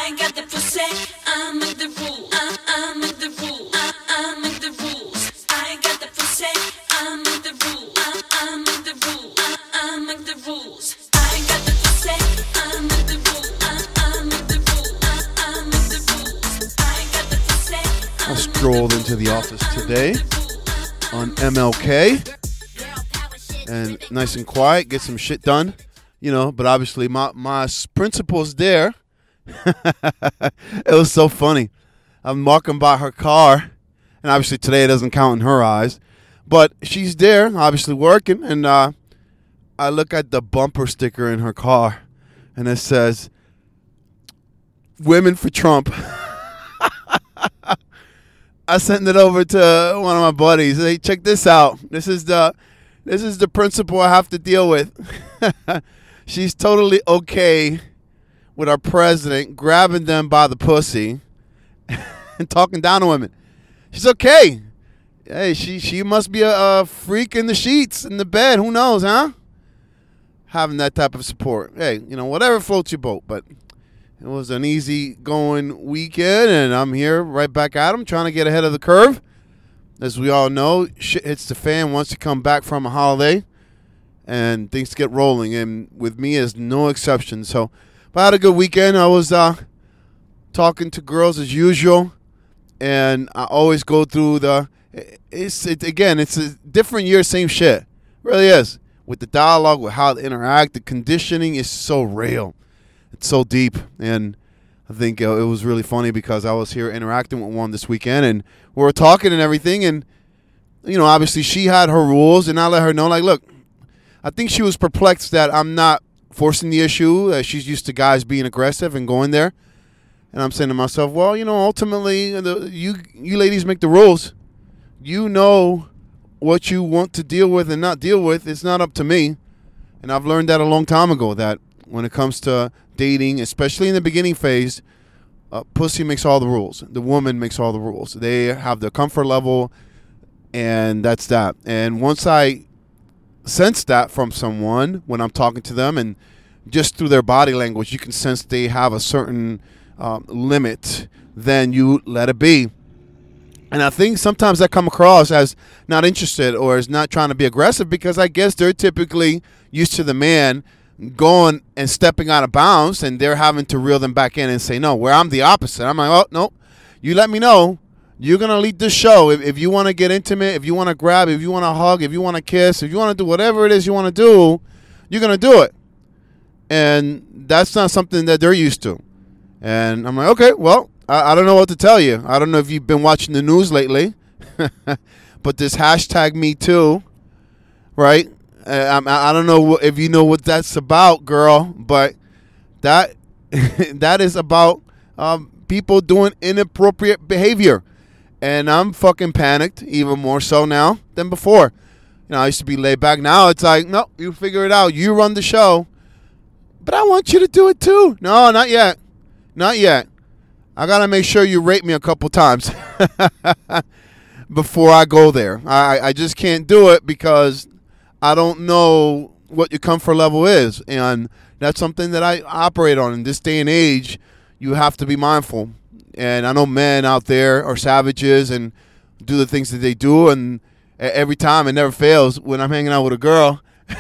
I got the pussy, I make the rules. I make the rules. I make the rules. I got the pussy, I make the rules. I make the rules. I make the rules. I got the pussy, I make the rules. I make the rules. I make the rules. I got the pussy. I strolled into the office today on MLK and nice and quiet, get some shit done, you know, but obviously my principal's there. It was so funny. I'm walking by her car, and obviously today it doesn't count in her eyes, but she's there, obviously working, and I look at the bumper sticker in her car, and it says, "Women for Trump." I sent it over to one of my buddies. Hey, check this out. This is the principal I have to deal with. She's totally okay with our president grabbing them by the pussy and talking down to women. She's okay. Hey, she must be a freak in the sheets, in the bed. Who knows, huh? Having that type of support. Hey, you know, whatever floats your boat. But it was an easy-going weekend, and I'm here right back at them, trying to get ahead of the curve. As we all know, shit hits the fan once you come back from a holiday, and things get rolling. And with me, is no exception. So, but I had a good weekend. I was talking to girls as usual, and I always go through it's a different year, same shit. It really is. With the dialogue, with how they interact, the conditioning is so real. It's so deep, and I think it was really funny because I was here interacting with one this weekend, and we were talking and everything, and, you know, obviously she had her rules, and I let her know, like, look, I think she was perplexed that I'm not forcing the issue, that she's used to guys being aggressive and going there, and I'm saying to myself, well, you know, ultimately, you ladies make the rules. You know what you want to deal with and not deal with. It's not up to me, and I've learned that a long time ago, that when it comes to dating, especially in the beginning phase, pussy makes all the rules. The woman makes all the rules. They have their comfort level, and that's that. And once I sense that from someone when I'm talking to them, and just through their body language, you can sense they have a certain limit, then you let it be. And I think sometimes that come across as not interested or as not trying to be aggressive, because I guess they're typically used to the man going and stepping out of bounds, and they're having to reel them back in and say no, where I'm the opposite. I'm like, oh, no, you let me know. You're going to lead this show. If you want to get intimate, if you want to grab, if you want to hug, if you want to kiss, if you want to do whatever it is you want to do, you're going to do it. And that's not something that they're used to. And I'm like, okay, well, I don't know what to tell you. I don't know if you've been watching the news lately, but this hashtag Me Too, right? I don't know if you know what that's about, girl, but that is about people doing inappropriate behavior. And I'm fucking panicked, even more so now than before. You know, I used to be laid back. Now it's like, no, you figure it out. You run the show. But I want you to do it too. No, not yet. Not yet. I got to make sure you rate me a couple times before I go there. I just can't do it because I don't know what your comfort level is. And that's something that I operate on. In this day and age, you have to be mindful. And I know men out there are savages and do the things that they do. And every time, it never fails, when I'm hanging out with a girl,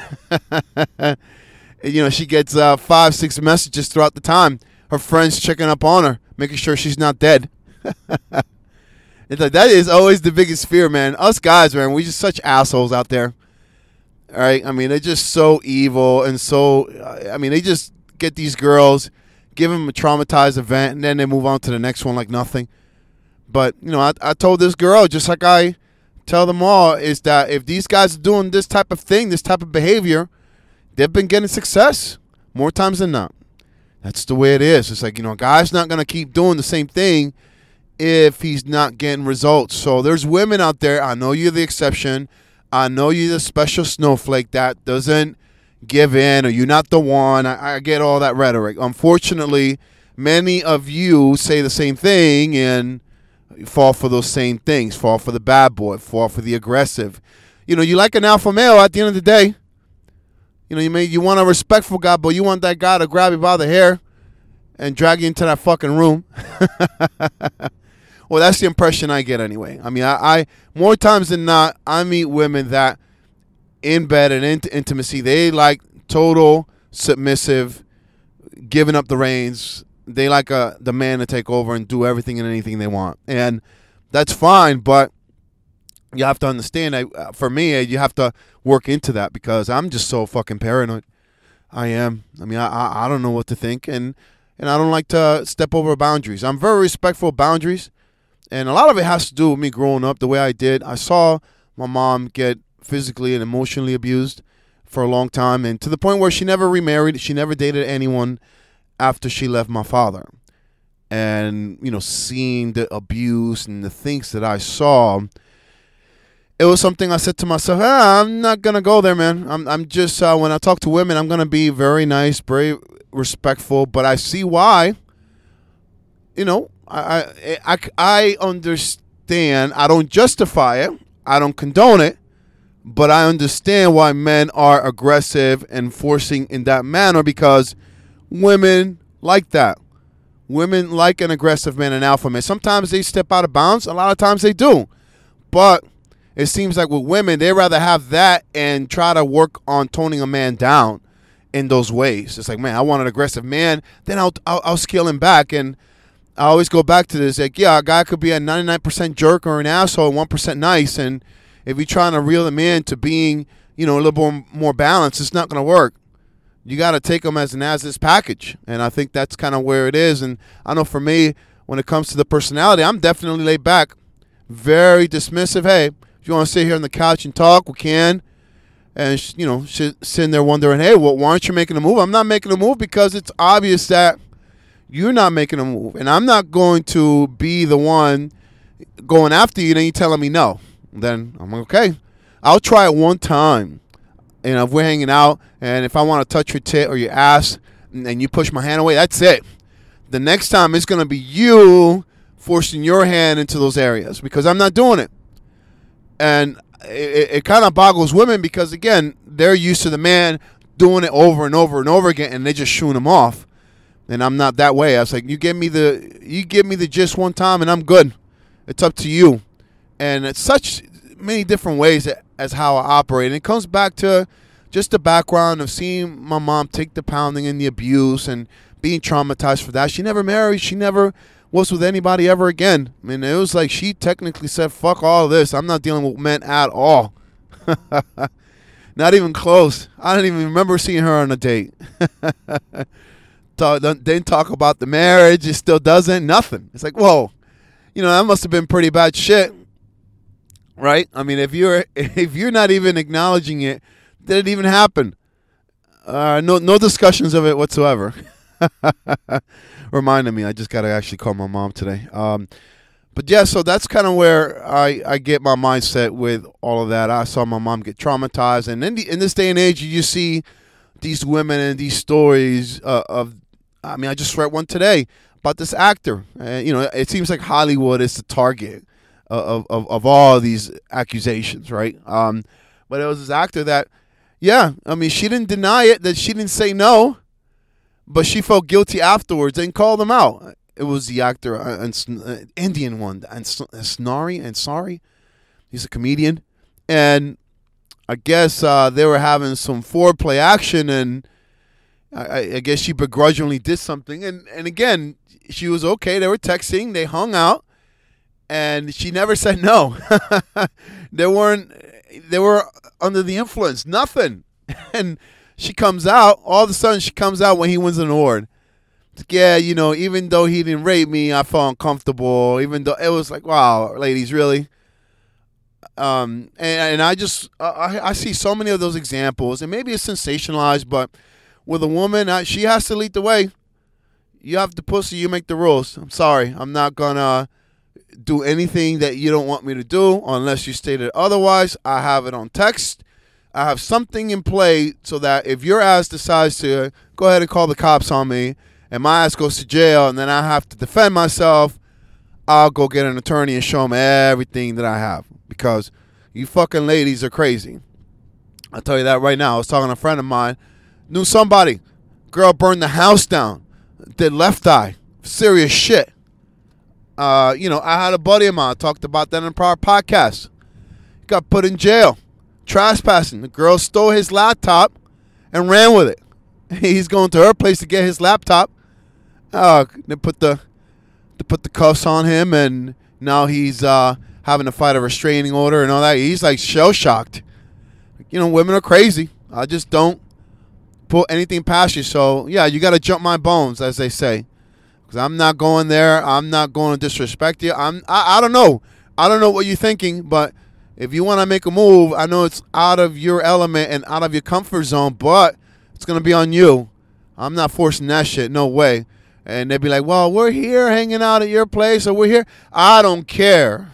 you know, she gets 5-6 messages throughout the time. Her friends checking up on her, making sure she's not dead. It's like, that is always the biggest fear, man. Us guys, man, we just such assholes out there. All right? I mean, they're just so evil and so, I mean, they just get these girls, give them a traumatized event, and then they move on to the next one like nothing. But, you know, I told this girl, just like I tell them all, is that if these guys are doing this type of thing, this type of behavior, they've been getting success more times than not. That's the way it is. It's like, you know, a guy's not going to keep doing the same thing if he's not getting results. So there's women out there. I know you're the exception. I know you're the special snowflake that doesn't give in, or you're not the one. I get all that rhetoric. Unfortunately, many of you say the same thing and fall for those same things. Fall for the bad boy. Fall for the aggressive. You know, you like an alpha male at the end of the day. You know, you want a respectful guy, but you want that guy to grab you by the hair and drag you into that fucking room. Well, that's the impression I get anyway. I mean, I more times than not, I meet women that in bed and into intimacy, they like total submissive, giving up the reins. They like the man to take over and do everything and anything they want. And that's fine, but you have to understand that for me, you have to work into that because I'm just so fucking paranoid. I am. I mean, I don't know what to think, and I don't like to step over boundaries. I'm very respectful of boundaries, and a lot of it has to do with me growing up the way I did. I saw my mom get physically and emotionally abused for a long time, and to the point where she never remarried. She never dated anyone after she left my father. And, you know, seeing the abuse and the things that I saw, it was something I said to myself, I'm not going to go there, man. I'm just, when I talk to women, I'm going to be very nice, very respectful, but I see why. You know, I understand. I don't justify it. I don't condone it. But I understand why men are aggressive and forcing in that manner because women like that. Women like an aggressive man, an alpha man. Sometimes they step out of bounds. A lot of times they do. But it seems like with women, they rather have that and try to work on toning a man down in those ways. It's like, man, I want an aggressive man. Then I'll scale him back. And I always go back to this. Like, yeah, a guy could be a 99% jerk or an asshole, 1% nice. And if you're trying to reel him in to being, you know, a little more balanced, it's not going to work. You got to take them as an as-is package. And I think that's kind of where it is. And I know for me, when it comes to the personality, I'm definitely laid back, very dismissive. Hey, if you want to sit here on the couch and talk, we can. And, you know, sitting there wondering, hey, well, why aren't you making a move? I'm not making a move because it's obvious that you're not making a move. And I'm not going to be the one going after you and then you telling me no. Then I'm okay. I'll try it one time. You know, if we're hanging out and if I want to touch your tit or your ass and you push my hand away, that's it. The next time it's going to be you forcing your hand into those areas because I'm not doing it. And it kind of boggles women because, again, they're used to the man doing it over and over and over again and they just shooing them off. And I'm not that way. I was like, you give me the gist one time and I'm good. It's up to you. And it's such many different ways as how I operate. And it comes back to just the background of seeing my mom take the pounding and the abuse and being traumatized for that. She never married. She never was with anybody ever again. I mean, it was like she technically said, fuck all of this. I'm not dealing with men at all. Not even close. I don't even remember seeing her on a date. Didn't talk about the marriage. It still doesn't. Nothing. It's like, whoa. You know, that must have been pretty bad shit. Right? I mean, if you're not even acknowledging it, did it even happen? No discussions of it whatsoever. Reminded me, I just got to actually call my mom today. But yeah, so that's kind of where I get my mindset with all of that. I saw my mom get traumatized, and in this day and age, you see these women and these stories of. I mean, I just read one today about this actor. You know, it seems like Hollywood is the target of all of these accusations, right? But it was this actor that, yeah, I mean, she didn't deny it, that she didn't say no, but she felt guilty afterwards and called him out. It was the actor, Indian one, Ansari. He's a comedian. And I guess they were having some foreplay action, and I guess she begrudgingly did something. And again, she was okay. They were texting. They hung out. And she never said no. They were under the influence. Nothing. And she comes out. All of a sudden, she comes out when he wins an award. Like, yeah, you know, even though he didn't rape me, I felt uncomfortable. Even though it was like, wow, ladies, really? And I just, I see so many of those examples. And maybe it's sensationalized, but with a woman, she has to lead the way. You have the pussy, you make the rules. I'm sorry. I'm not going to do anything that you don't want me to do unless you stated otherwise. I have it on text. I have something in play so that if your ass decides to go ahead and call the cops on me and my ass goes to jail and then I have to defend myself, I'll go get an attorney and show them everything that I have because you fucking ladies are crazy. I'll tell you that right now. I was talking to a friend of mine, knew somebody. Girl burned the house down. did left eye. Serious shit. I had a buddy of mine. I talked about that in a prior podcast. Got put in jail. Trespassing. The girl stole his laptop and ran with it. He's going to her place to get his laptop. They put the cuffs on him, and now he's having to fight a restraining order and all that. He's like shell shocked. Women are crazy. I just don't put anything past you. So yeah, you got to jump my bones, as they say, because I'm not going there. I'm not going to disrespect you. I don't know. I don't know what you're thinking, but if you want to make a move, I know it's out of your element and out of your comfort zone, but it's going to be on you. I'm not forcing that shit. No way. And they'd be like, well, we're here hanging out at your place, or we're here. I don't care.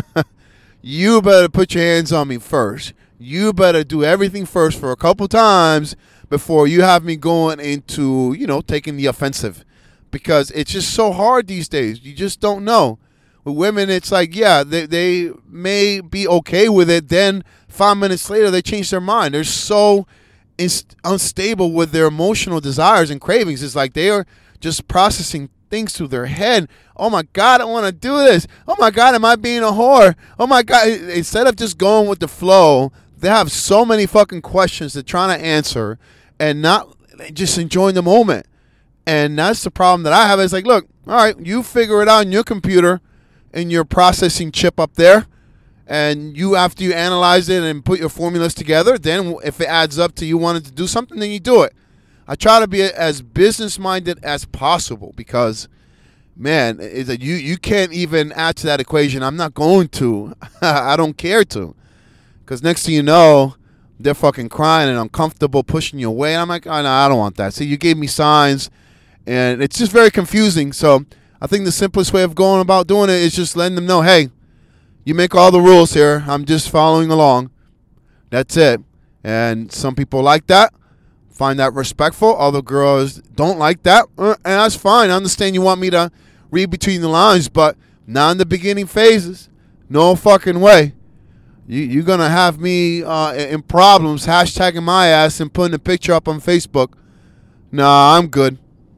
You better put your hands on me first. You better do everything first for a couple times before you have me going into, taking the offensive. Because it's just so hard these days. You just don't know. With women, it's like, yeah, they may be okay with it. Then 5 minutes later, they change their mind. They're so unstable with their emotional desires and cravings. It's like they are just processing things through their head. Oh my God, I want to do this. Oh my God, am I being a whore? Oh my God. Instead of just going with the flow, they have so many fucking questions they're trying to answer and not just enjoying the moment. And that's the problem that I have. It's like, look, all right, you figure it out in your computer, in your processing chip up there. And after you analyze it and put your formulas together, then if it adds up to you wanting to do something, then you do it. I try to be as business-minded as possible because, man, it's like you can't even add to that equation. I'm not going to. I don't care to. Because next thing you know, they're fucking crying and uncomfortable, pushing you away. And I'm like, oh, no, I don't want that. See, you gave me signs, and it's just very confusing. So I think the simplest way of going about doing it is just letting them know, hey, you make all the rules here. I'm just following along. That's it. And some people like that, find that respectful. Other girls don't like that, and that's fine. I understand you want me to read between the lines, but not in the beginning phases. No fucking way. You're going to have me in problems, hashtagging my ass and putting a picture up on Facebook. Nah, I'm good.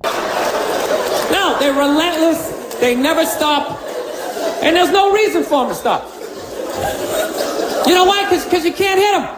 No, they're relentless. They never stop. And there's no reason for them to stop. You know why? Because you can't hit them.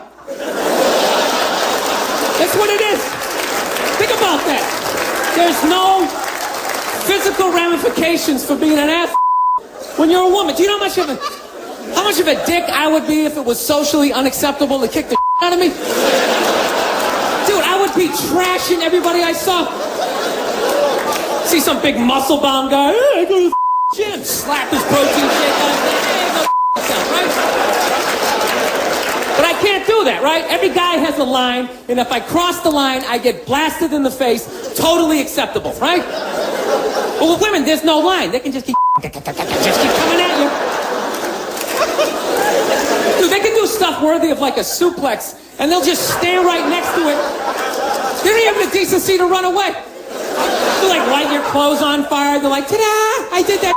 That's what it is. Think about that. There's no physical ramifications for being an ass when you're a woman. Do you know how much of a dick I would be if it was socially unacceptable to kick the out of me? Dude, I would be trashing everybody I saw. See some big muscle bound guy, hey, I go to the gym, slap his protein shake on his head, hey, go yourself, right? But I can't do that, right? Every guy has a line, and if I cross the line, I get blasted in the face. Totally acceptable, right? But with women, there's no line. They can just keep coming at you. Dude, they can do stuff worthy of like a suplex, and they'll just stand right next to it. They don't even have the decency to run away. They'll like light your clothes on fire. They're like, ta-da! I did that.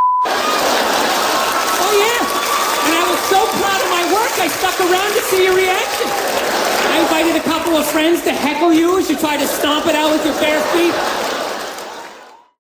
Oh yeah. And I was so proud of my work, I stuck around to see your reaction. I invited a couple of friends to heckle you as you try to stomp it out with your bare feet.